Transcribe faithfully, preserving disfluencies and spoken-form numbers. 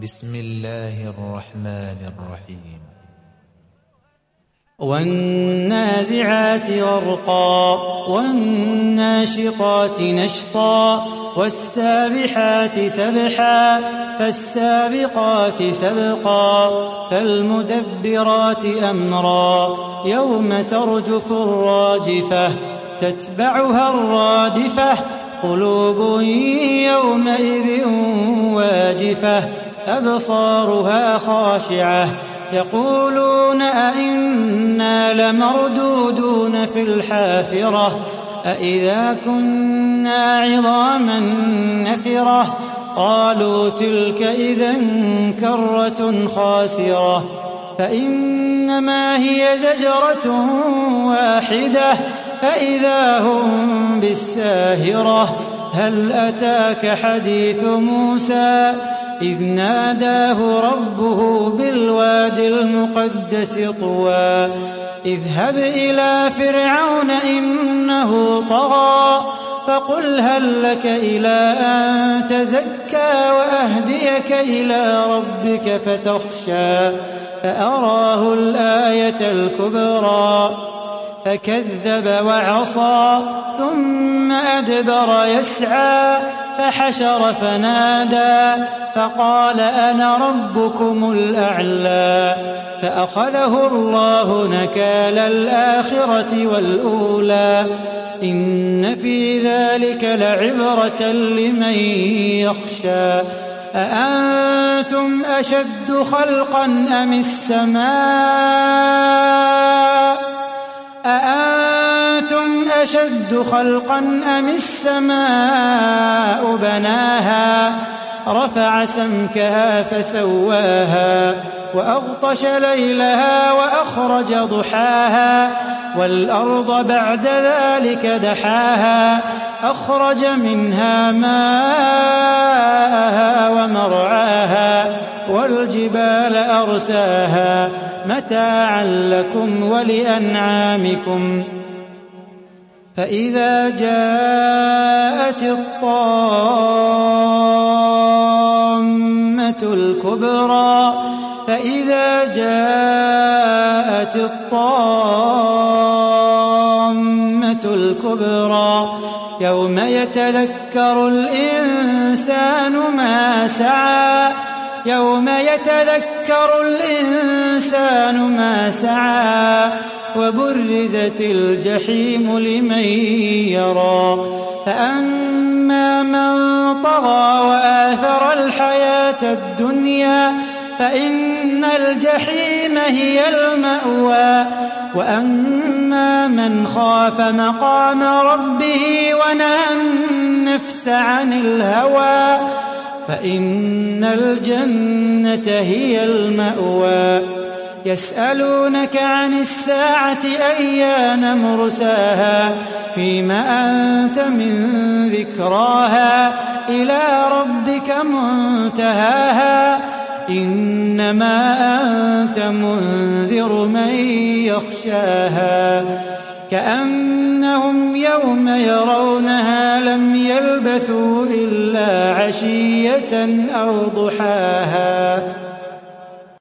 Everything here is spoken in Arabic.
بسم الله الرحمن الرحيم والنازعات غرقا والناشطات نشطا والسابحات سبحا فالسابقات سبقا فالمدبرات أمرا يوم ترجف الراجفة تتبعها الرادفة قلوب يومئذ واجفة أبصارها خاشعة يقولون أئنا لمردودون في الحافرة أئذا كنا عظاما نخرة قالوا تلك إذا كرة خاسرة فإنما هي زجرة واحدة فإذا هم بالساهرة هل أتاك حديث موسى إذ ناداه ربه بالواد المقدس طوى اذهب إلى فرعون إنه طغى فقل هل لك إلى أن تزكى وأهديك إلى ربك فتخشى فأراه الآية الكبرى فكذب وعصى ثم أدبر يسعى فحشر فنادى فقال أنا ربكم الأعلى فأخذه الله نكال الآخرة والأولى إن في ذلك لعبرة لمن يخشى أأنتم أشد خلقا أم السماء أأنتم أشد خلقا أم السماء بناها رفع سمكها فسواها وأغطش ليلها وأخرج ضحاها والأرض بعد ذلك دحاها أخرج منها ماءها ومرعاها والجبال أرساها متاعا لكم ولأنعامكم فإذا جاءت الطامة الكبرى فإذا جاءت الطامة الكبرى يوم يتذكر الإنسان ما سعى يوم يتذكر الإنسان ما سعى وبرزت الجحيم لمن يرى فأما من طغى وآثر الحياة الدنيا فإن الجحيم هي المأوى وأما من خاف مقام ربه ونهى النفس عن الهوى فإن الجنة هي المأوى يسألونك عن الساعة أيان مرساها فيما أنت من ذكراها إلى ربك منتهاها إنما أنت منذر من يخشاها كأنهم يوم يرونها لم يلبثوا إلا عشية أو ضحاها.